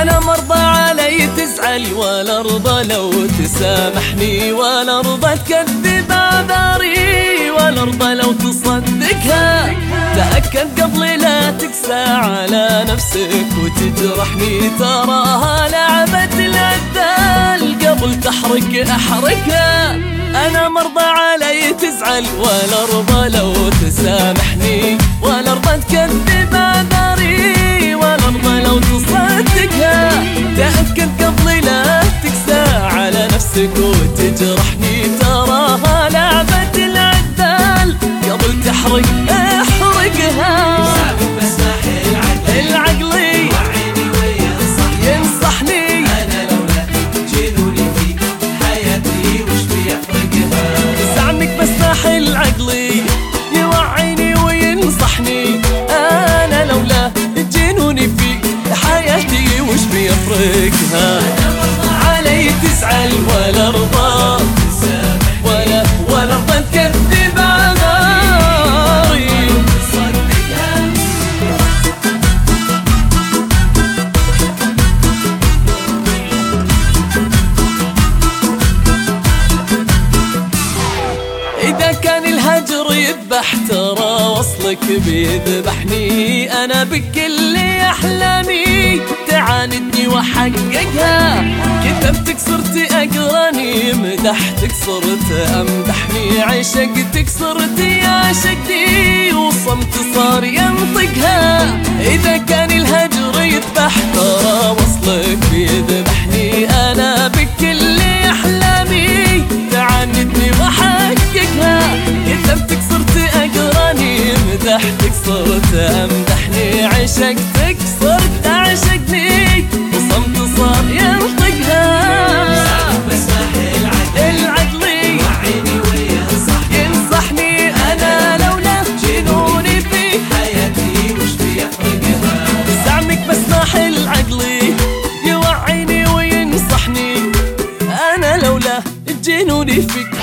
أنا مرضى علي تزعل ولا أرضى لو تسامحني، ولا أرضى تكذب أعذاري، ولا أرضى لو تصدقها. تأكد قبل لا تقسى على نفسك وتجرحني، تراها لعبة العدال قبل تحرق أحرقها. أنا مرضى علي تزعل ولا أرضى لو تسامحني، ولا أرضى تكذب أعذاري، ولا أرضى لو تصدقها. تأكد قبل لا تقسى على نفسك وتجرحني، تراها لعبة العدال قبل تحرق أحرقها. العقلي ينصحني، أنا لولا جنوني فيك حياتي وش بيفرقها. زعمك مساح العقلي يوعيني وينصحني، أنا لولا جنوني فيك حياتي وش بيفرقها. علي تزعل ولا أرضى، ولا أرضى تكذب أعذاري. إذا كان الهجر يذبح ترى وصلك بيذبحني، أنا بكل أحلامي تعاندني وحققها. كتبتك صرت أقراني، مدحتك صرت أمدحني، عشقتك صرت يعشقني، وصمت صار ينطقها. إذا كان الهجر يذبح ترى وصلك بيذبحني، أنا بكل أحلامي تعاندني وحققها. كتبتك صرت أقراني، مدحتك صرت أمدحني، عشقتك صرت أعشقني، وصمت صار ينطقها. العقلي ينصحني، أنا لولا جنوني فيك حياتي وش بيفرقها. زعمك مسمح العقلي يوعيني وينصحني، أنا لولا جنوني فيك.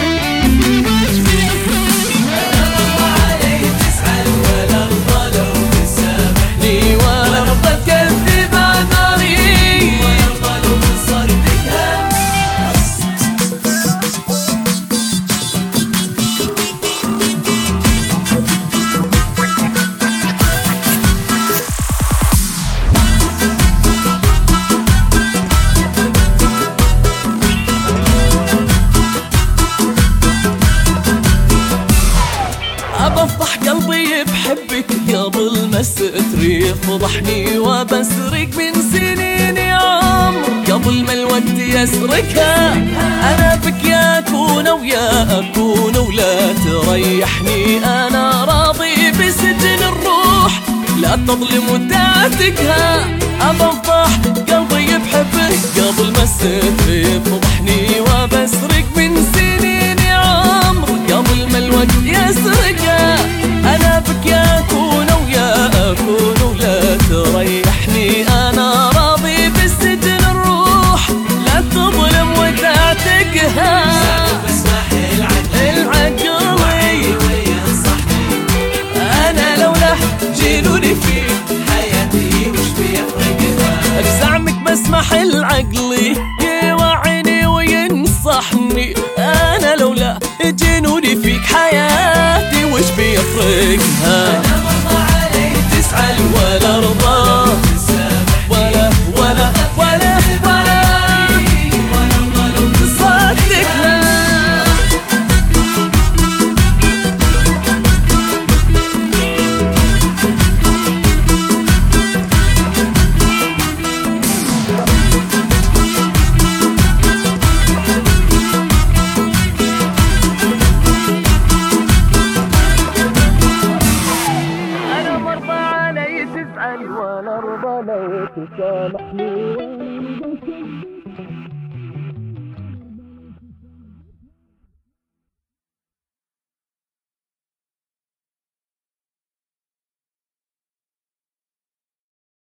بفضح قلبي بحبك قبل ما ستري فضحني، وبسرق من سنين عمر قبل ما الوقت يسرقها. أنا بك يا أكون ويا أكون ولا تريحني، أنا راضي بسجن الروح لا تظلم وتعتقها. أبفضح قلبي بحبك قبل ما ستري فضحني، وبسرق من سنين عمر قبل ما الوقت يسرقها. أنا بك يا أكون ويا أكون ولا تريحني، أنا راضي بالسجن الروح لا تظلم وتعتقها. العقلي أنا لولا جنوني فيك حياتي وش بيفرقها. بزعمك مسمح العقلي يوعيني وينصحني، أنا لولا جنوني فيك حياتي وش بيفرقها. أنا مرضى علي تزعل ولا أرضى، ولا تصدقها. أنا مرضى علي تزعل ولا أرضى لو تسامحني.